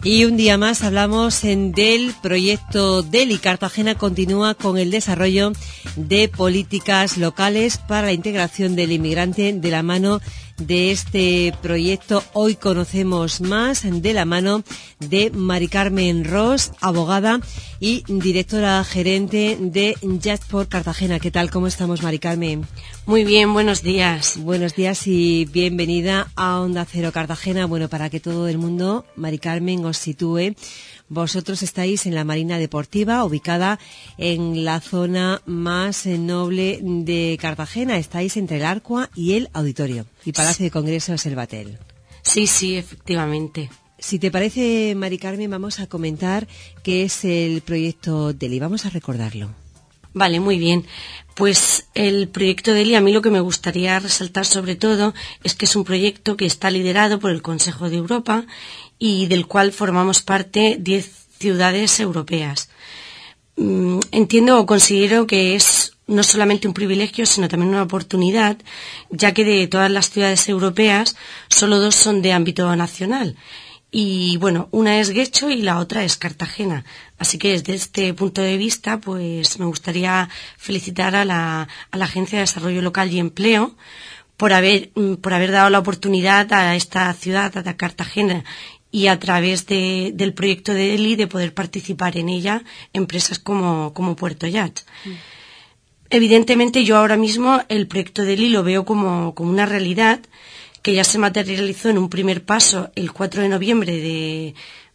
Y un día más hablamos del proyecto DELI. Cartagena continúa con el desarrollo de políticas locales para la integración del inmigrante de la mano de este proyecto. Hoy conocemos más de la mano de Mari Carmen Ros, abogada y directora gerente de JATS Cartagena. ¿Qué tal? ¿Cómo estamos, Mari Carmen? Muy bien, buenos días. Buenos días y bienvenida a Onda Cero Cartagena. Bueno, para que todo el mundo, Mari Carmen, os sitúe. Vosotros estáis en la Marina Deportiva, ubicada en la zona más noble de Cartagena. Estáis entre el Arcua y el Auditorio y Palacio de Congresos El Batel. Sí, efectivamente. Si te parece, Mari Carmen, vamos a comentar qué es el proyecto DELI. Vamos a recordarlo. Vale, muy bien. Pues el proyecto DELI, a mí lo que me gustaría resaltar sobre todo es que es un proyecto que está liderado por el Consejo de Europa y del cual formamos parte 10 ciudades europeas. Entiendo o considero que es no solamente un privilegio, sino también una oportunidad, ya que de todas las ciudades europeas, solo 2 son de ámbito nacional. Y bueno, una es Guecho y la otra es Cartagena. Así que desde este punto de vista, pues me gustaría felicitar a la Agencia de Desarrollo Local y Empleo por haber dado la oportunidad a esta ciudad, a Cartagena, y a través del proyecto de DELI de poder participar en ella empresas como Puerto JATS. Evidentemente yo ahora mismo el proyecto DELI lo veo como una realidad que ya se materializó en un primer paso el 4 de noviembre de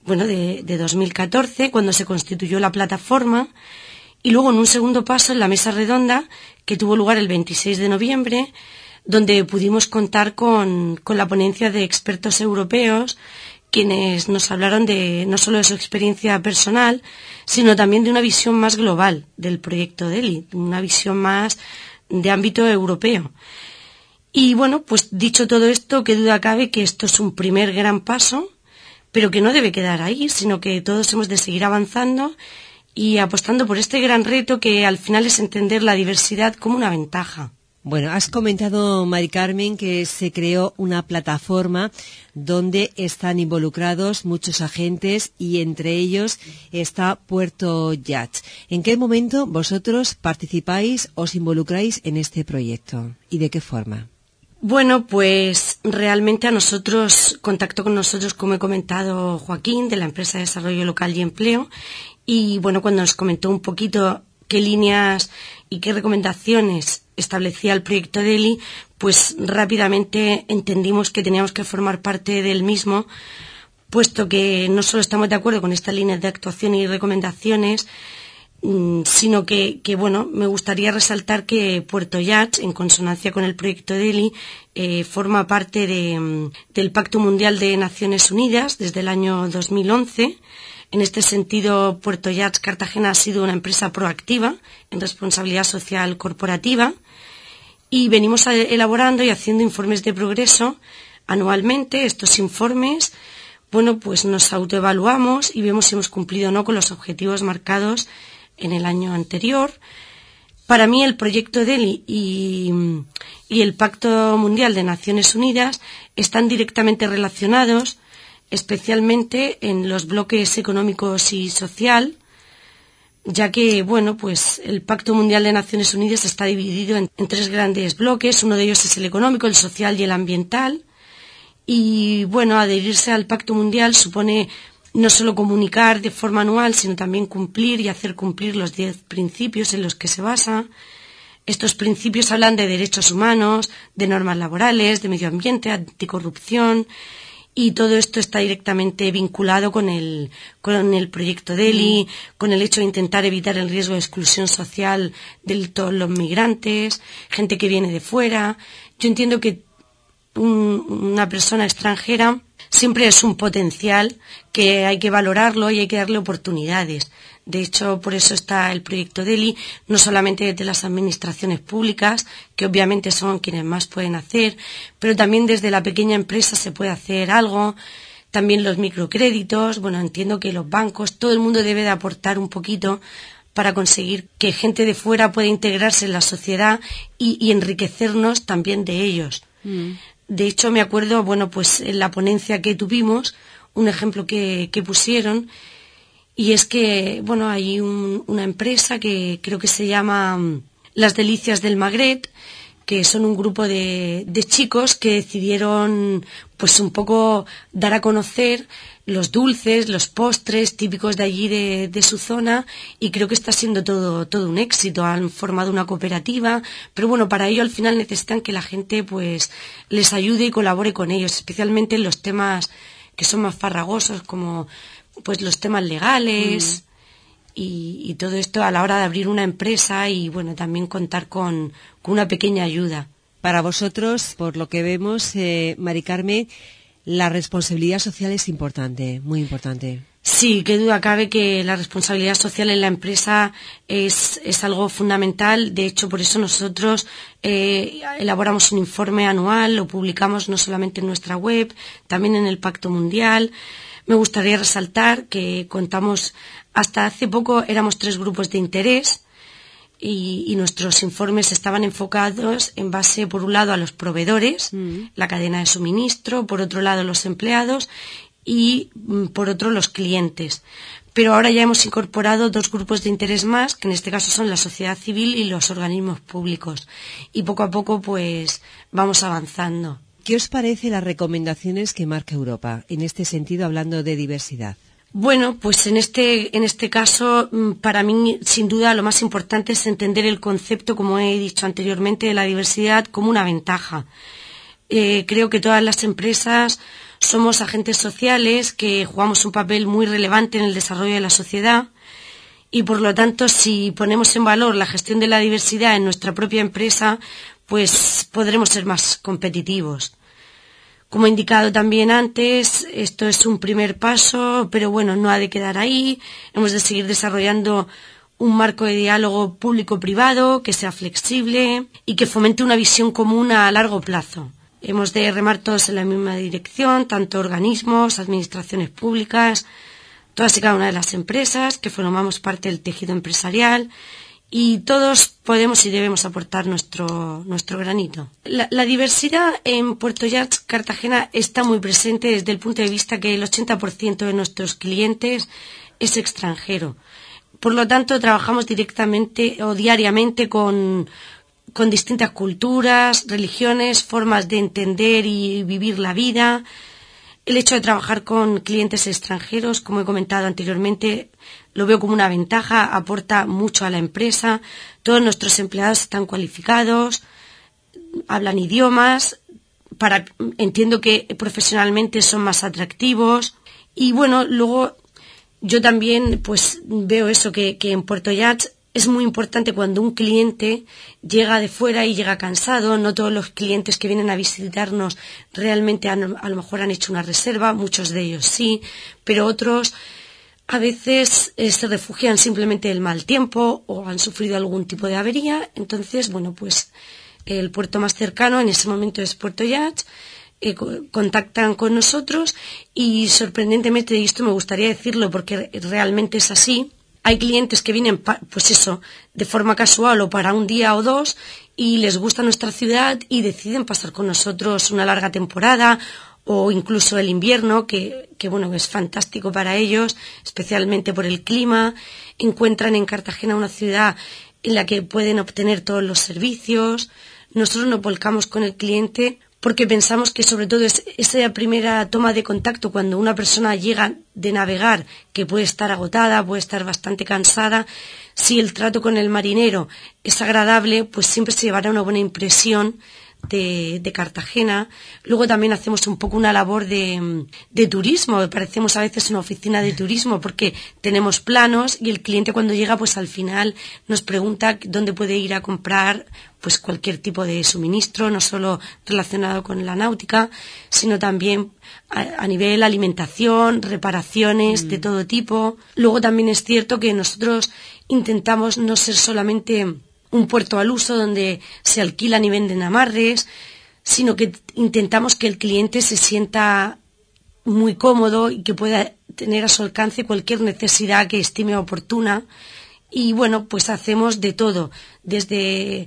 2014, cuando se constituyó la plataforma, y luego en un segundo paso en la mesa redonda que tuvo lugar el 26 de noviembre, donde pudimos contar con la ponencia de expertos europeos, quienes nos hablaron no solo de su experiencia personal, sino también de una visión más global del proyecto DELI, una visión más de ámbito europeo. Y bueno, pues dicho todo esto, qué duda cabe que esto es un primer gran paso, pero que no debe quedar ahí, sino que todos hemos de seguir avanzando y apostando por este gran reto que al final es entender la diversidad como una ventaja. Bueno, has comentado, Mari Carmen, que se creó una plataforma donde están involucrados muchos agentes y entre ellos está Puerto JATS. ¿En qué momento vosotros participáis, os involucráis en este proyecto y de qué forma? Bueno, pues realmente contactó con nosotros, como he comentado, Joaquín, de la empresa de Desarrollo Local y Empleo, y bueno, cuando nos comentó un poquito qué líneas y qué recomendaciones establecía el proyecto DELI, pues rápidamente entendimos que teníamos que formar parte del mismo, puesto que no solo estamos de acuerdo con estas líneas de actuación y recomendaciones, sino que bueno, me gustaría resaltar que Puerto JATS, en consonancia con el proyecto DELI, forma parte del Pacto Mundial de Naciones Unidas desde el año 2011. En este sentido, Puerto JATS Cartagena ha sido una empresa proactiva en responsabilidad social corporativa y venimos elaborando y haciendo informes de progreso anualmente. Estos informes, bueno, pues nos autoevaluamos y vemos si hemos cumplido o no con los objetivos marcados en el año anterior. Para mí el proyecto DELI y el Pacto Mundial de Naciones Unidas están directamente relacionados, especialmente en los bloques económicos y social, ya que, bueno, pues el Pacto Mundial de Naciones Unidas está dividido en 3 grandes bloques. Uno de ellos es el económico, el social y el ambiental. Y, bueno, adherirse al Pacto Mundial supone no solo comunicar de forma anual, sino también cumplir y hacer cumplir los 10 principios en los que se basa. Estos principios hablan de derechos humanos, de normas laborales, de medio ambiente, anticorrupción, y todo esto está directamente vinculado con el proyecto DELI, con el hecho de intentar evitar el riesgo de exclusión social de todos los migrantes, gente que viene de fuera. Yo entiendo que una persona extranjera siempre es un potencial que hay que valorarlo y hay que darle oportunidades. De hecho, por eso está el proyecto DELI, no solamente desde las administraciones públicas, que obviamente son quienes más pueden hacer, pero también desde la pequeña empresa se puede hacer algo, también los microcréditos. Bueno, entiendo que los bancos, todo el mundo debe de aportar un poquito para conseguir que gente de fuera pueda integrarse en la sociedad y enriquecernos también de ellos. De hecho, me acuerdo, bueno, pues en la ponencia que tuvimos, un ejemplo que pusieron, y es que, bueno, hay una empresa que creo que se llama Las Delicias del Magret, que son un grupo de chicos que decidieron pues un poco dar a conocer los dulces, los postres típicos de allí de su zona, y creo que está siendo todo un éxito. Han formado una cooperativa, pero bueno, para ello al final necesitan que la gente pues les ayude y colabore con ellos, especialmente en los temas que son más farragosos, como pues los temas legales y todo esto a la hora de abrir una empresa, y bueno, también contar con una pequeña ayuda. Para vosotros, por lo que vemos, Mari Carmen, la responsabilidad social es importante, muy importante. Sí, qué duda cabe que la responsabilidad social en la empresa es algo fundamental. De hecho, por eso nosotros elaboramos un informe anual, lo publicamos no solamente en nuestra web, también en el Pacto Mundial. Me gustaría resaltar que contamos, hasta hace poco éramos 3 grupos de interés, y nuestros informes estaban enfocados en base, por un lado, a los proveedores, la cadena de suministro, por otro lado, los empleados y, por otro, los clientes. Pero ahora ya hemos incorporado 2 grupos de interés más, que en este caso son la sociedad civil y los organismos públicos. Y poco a poco, pues, vamos avanzando. ¿Qué os parece las recomendaciones que marca Europa en este sentido, hablando de diversidad? Bueno, pues en este caso, para mí, sin duda, lo más importante es entender el concepto, como he dicho anteriormente, de la diversidad como una ventaja. Creo que todas las empresas somos agentes sociales que jugamos un papel muy relevante en el desarrollo de la sociedad, y por lo tanto, si ponemos en valor la gestión de la diversidad en nuestra propia empresa, pues podremos ser más competitivos. Como he indicado también antes, esto es un primer paso, pero bueno, no ha de quedar ahí. Hemos de seguir desarrollando un marco de diálogo público-privado que sea flexible y que fomente una visión común a largo plazo. Hemos de remar todos en la misma dirección, tanto organismos, administraciones públicas, todas y cada una de las empresas que formamos parte del tejido empresarial, y todos podemos y debemos aportar nuestro granito. La diversidad en Puerto Llach, Cartagena, está muy presente desde el punto de vista que el 80% de nuestros clientes es extranjero. Por lo tanto, trabajamos directamente o diariamente con distintas culturas, religiones, formas de entender y vivir la vida. El hecho de trabajar con clientes extranjeros, como he comentado anteriormente, lo veo como una ventaja, aporta mucho a la empresa. Todos nuestros empleados están cualificados, hablan idiomas, entiendo que profesionalmente son más atractivos. Y bueno, luego yo también pues veo eso, que en Puerto Llach es muy importante cuando un cliente llega de fuera y llega cansado. No todos los clientes que vienen a visitarnos realmente a lo mejor han hecho una reserva, muchos de ellos sí, pero otros a veces se refugian simplemente del mal tiempo o han sufrido algún tipo de avería. Entonces, bueno, pues el puerto más cercano en ese momento es Puerto Llach. Contactan con nosotros y, sorprendentemente, y esto me gustaría decirlo porque realmente es así, hay clientes que vienen, pues eso, de forma casual o para un día o 2, y les gusta nuestra ciudad y deciden pasar con nosotros una larga temporada o incluso el invierno, que bueno, es fantástico para ellos, especialmente por el clima. Encuentran en Cartagena una ciudad en la que pueden obtener todos los servicios. Nosotros nos volcamos con el cliente porque pensamos que sobre todo es esa primera toma de contacto cuando una persona llega de navegar, que puede estar agotada, puede estar bastante cansada. Si el trato con el marinero es agradable, pues siempre se llevará una buena impresión de Cartagena. Luego también hacemos un poco una labor de turismo, parecemos a veces una oficina de turismo porque tenemos planos y el cliente cuando llega pues al final nos pregunta dónde puede ir a comprar pues cualquier tipo de suministro, no solo relacionado con la náutica, sino también a nivel alimentación, reparaciones de todo tipo. Luego también es cierto que nosotros intentamos no ser solamente un puerto al uso donde se alquilan y venden amarres, sino que intentamos que el cliente se sienta muy cómodo y que pueda tener a su alcance cualquier necesidad que estime oportuna. Y bueno, pues hacemos de todo, desde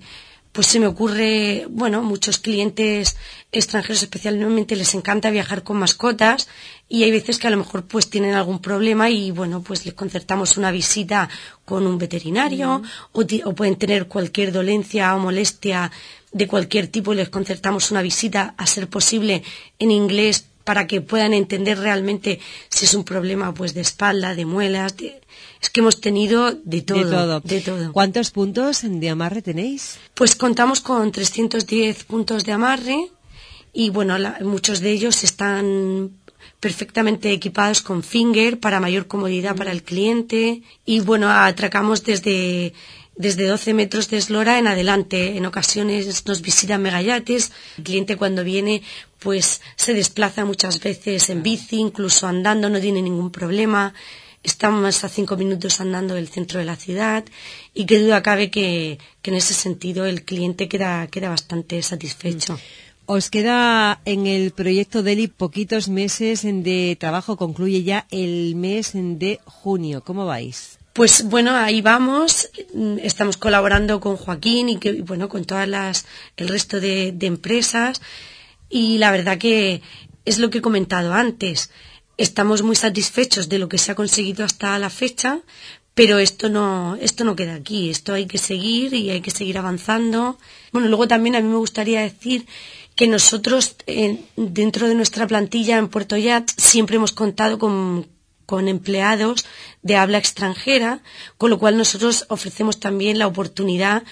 Pues se me ocurre, bueno, muchos clientes extranjeros especialmente les encanta viajar con mascotas y hay veces que a lo mejor pues tienen algún problema y bueno, pues les concertamos una visita con un veterinario o pueden tener cualquier dolencia o molestia de cualquier tipo y les concertamos una visita, a ser posible en inglés, para que puedan entender realmente si es un problema pues de espalda, de muelas, es que hemos tenido de todo. ¿Cuántos puntos de amarre tenéis? Pues contamos con 310 puntos de amarre y bueno, muchos de ellos están perfectamente equipados con finger para mayor comodidad para el cliente y bueno, atracamos desde 12 metros de eslora en adelante. En ocasiones nos visitan megayates. El cliente cuando viene pues se desplaza muchas veces en bici, incluso andando, no tiene ningún problema. Estamos a 5 minutos andando del centro de la ciudad y qué duda cabe que en ese sentido el cliente queda bastante satisfecho. Os queda en el proyecto Deli poquitos meses de trabajo, concluye ya el mes de junio. ¿Cómo vais? Pues bueno, ahí vamos, estamos colaborando con Joaquín y con todas el resto de empresas y la verdad que es lo que he comentado antes, estamos muy satisfechos de lo que se ha conseguido hasta la fecha, pero esto no queda aquí, esto hay que seguir y hay que seguir avanzando. Bueno, luego también a mí me gustaría decir que nosotros dentro de nuestra plantilla en Puerto Yat siempre hemos contado con empleados de habla extranjera, con lo cual nosotros ofrecemos también la oportunidad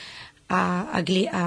a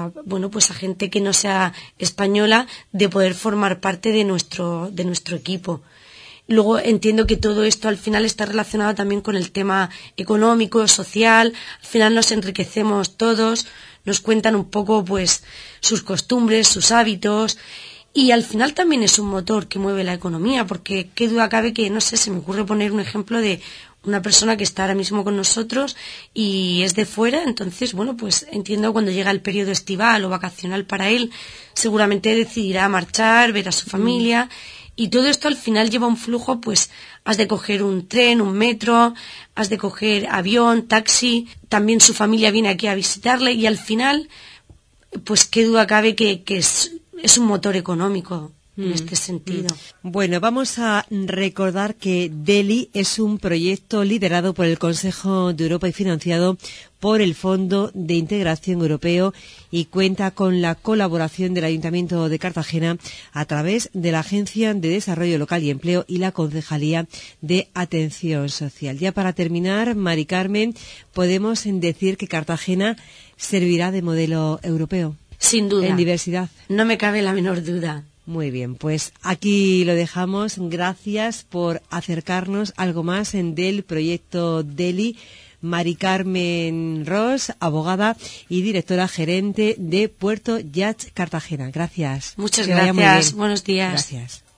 gente que no sea española de poder formar parte de nuestro equipo. Luego entiendo que todo esto al final está relacionado también con el tema económico, social, al final nos enriquecemos todos, nos cuentan un poco pues sus costumbres, sus hábitos. Y al final también es un motor que mueve la economía, porque qué duda cabe que, no sé, se me ocurre poner un ejemplo de una persona que está ahora mismo con nosotros y es de fuera, entonces, bueno, pues entiendo cuando llega el periodo estival o vacacional para él, seguramente decidirá marchar, ver a su familia, y todo esto al final lleva un flujo, pues has de coger un tren, un metro, has de coger avión, taxi, también su familia viene aquí a visitarle y al final, pues qué duda cabe que es un motor económico en este sentido. Bueno, vamos a recordar que Deli es un proyecto liderado por el Consejo de Europa y financiado por el Fondo de Integración Europeo y cuenta con la colaboración del Ayuntamiento de Cartagena a través de la Agencia de Desarrollo Local y Empleo y la Concejalía de Atención Social. Ya para terminar, Mari Carmen, podemos decir que Cartagena servirá de modelo europeo. Sin duda. En diversidad. No me cabe la menor duda. Muy bien, pues aquí lo dejamos. Gracias por acercarnos algo más del proyecto Deli. Mari Carmen Ros, abogada y directora gerente de Puerto Yat Cartagena. Gracias. Muchas gracias. Buenos días. Gracias.